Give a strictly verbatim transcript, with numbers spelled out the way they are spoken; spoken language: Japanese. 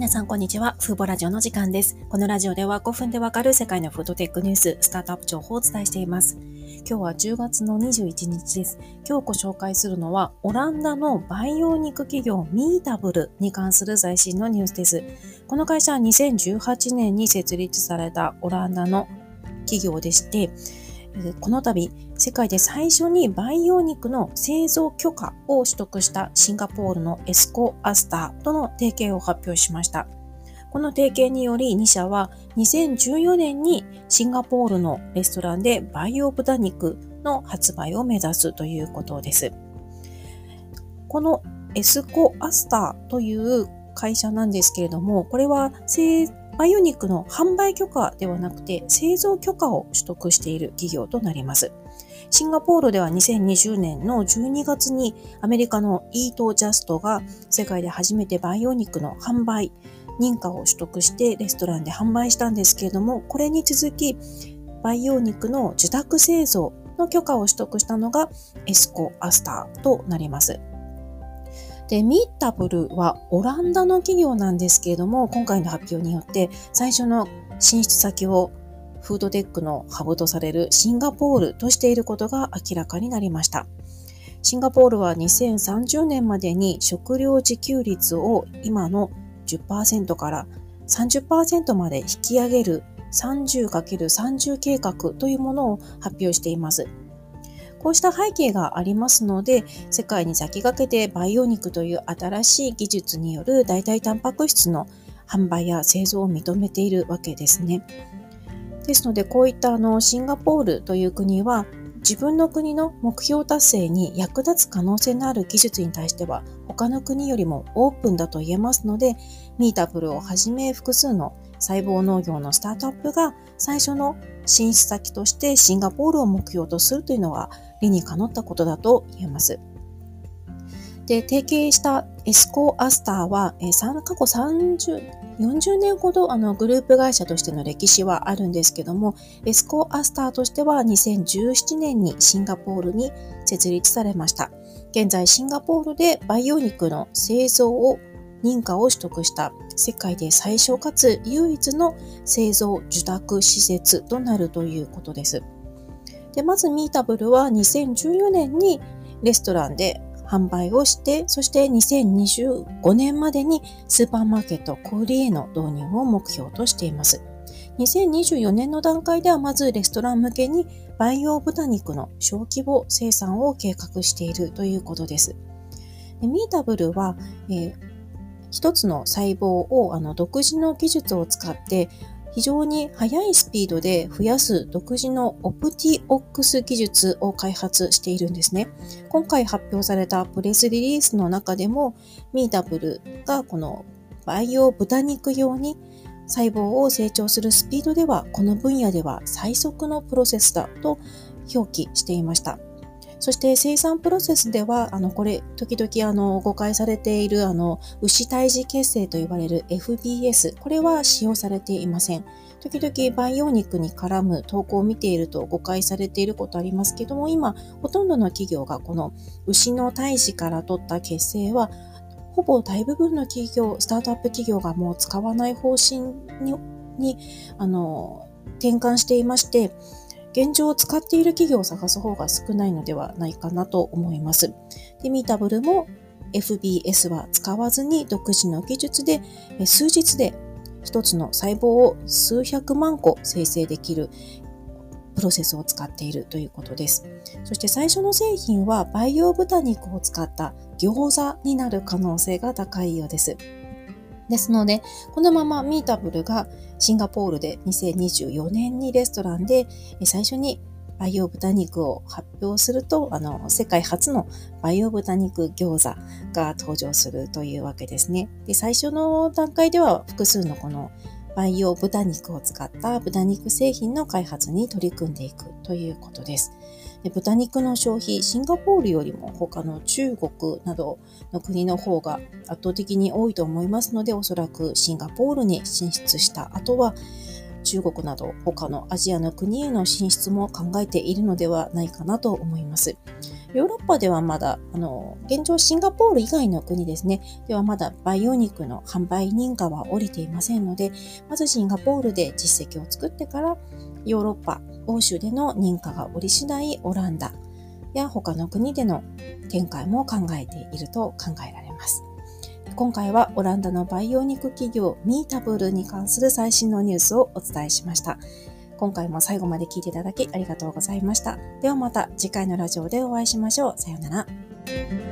皆さんこんにちは。フーボラジオの時間です。このラジオではごふんでわかる世界のフードテックニュース、スタートアップ情報をお伝えしています。今日はじゅうがつのにじゅういちにちです。今日ご紹介するのはオランダの培養肉企業ミータブルに関する最新のニュースです。この会社はにせんじゅうはちねんに設立されたオランダの企業でして、この度世界で最初に培養肉の製造許可を取得したシンガポールのエスコアスターとの提携を発表しました。この提携によりに社はにせんじゅうよねんにシンガポールのレストランで培養豚肉の発売を目指すということです。このエスコアスターという会社なんですけれども、これは培養肉の販売許可ではなくて製造許可を取得している企業となります。シンガポールではにせんにじゅうねんのじゅうにがつにアメリカのイートジャストが世界で初めて培養肉の販売認可を取得してレストランで販売したんですけれども、これに続き培養肉の受託製造の許可を取得したのがエスコアスターとなります。で、ミータブルはオランダの企業なんですけれども、今回の発表によって最初の進出先をフードテックのハブとされるシンガポールとしていることが明らかになりました。シンガポールはにせんさんじゅうねんまでに食料自給率を今の じゅっパーセント から さんじゅっパーセント まで引き上げる さんじゅうかけるさんじゅう 計画というものを発表しています。こうした背景がありますので、世界に先駆けて培養肉という新しい技術による代替タンパク質の販売や製造を認めているわけですね。ですので、こういったあのシンガポールという国は自分の国の目標達成に役立つ可能性のある技術に対しては他の国よりもオープンだと言えますので、ミータブルをはじめ複数の細胞農業のスタートアップが最初の進出先としてシンガポールを目標とするというのは理にかなったことだと言えます。で、提携したエスコアスターは、えー、過去さんじゅう、よんじゅうねんほどあのグループ会社としての歴史はあるんですけども、エスコアスターとしてはにせんじゅうななねんにシンガポールに設立されました。現在シンガポールで培養肉の製造を認可を取得した世界で最初かつ唯一の製造受託施設となるということです。で、まずミータブルはにせんじゅうよねんにレストランで販売をして、そしてにせんにじゅうごねんまでにスーパーマーケット小売への導入を目標としています。にせんにじゅうよねんの段階ではまずレストラン向けに培養豚肉の小規模生産を計画しているということです。で、ミータブルは、えー、一つの細胞をあの独自の技術を使って非常に速いスピードで増やす独自のオプティオックス技術を開発しているんですね。今回発表されたプレスリリースの中でも、ミータブルがこの培養豚肉用に細胞を成長するスピードでは、この分野では最速のプロセスだと表記していました。そして生産プロセスでは、あの、これ、時々あの、誤解されているあの、牛胎児血清と言われる エフビーエス、これは使用されていません。時々培養肉に絡む投稿を見ていると誤解されていることありますけども、今、ほとんどの企業がこの牛の胎児から取った血清は、ほぼ大部分の企業、スタートアップ企業がもう使わない方針に、にあの、転換していまして、現状を使っている企業を探す方が少ないのではないかなと思います。で、ミータブルも エフビーエス は使わずに独自の技術で数日で一つの細胞を数百万個生成できるプロセスを使っているということです。そして最初の製品は培養豚肉を使った餃子になる可能性が高いようです。ですので、このままミータブルがシンガポールでにせんにじゅうよねんにレストランで最初に培養豚肉を発表すると、あの、世界初の培養豚肉餃子が登場するというわけですね。で、最初の段階では複数のこの培養豚肉を使った豚肉製品の開発に取り組んでいくということです。で、豚肉の消費、シンガポールよりも他の中国などの国の方が圧倒的に多いと思いますので、おそらくシンガポールに進出した後は中国など他のアジアの国への進出も考えているのではないかなと思います。 ヨーロッパではまだ、あの、現状シンガポール以外の国ですね、ではまだ培養肉の販売認可は下りていませんので、まずシンガポールで実績を作ってから、ヨーロッパ、欧州での認可が下り次第、オランダや他の国での展開も考えていると考えられます。今回はオランダの培養肉企業ミータブルに関する最新のニュースをお伝えしました。今回も最後まで聞いていただきありがとうございました。ではまた次回のラジオでお会いしましょう。さようなら。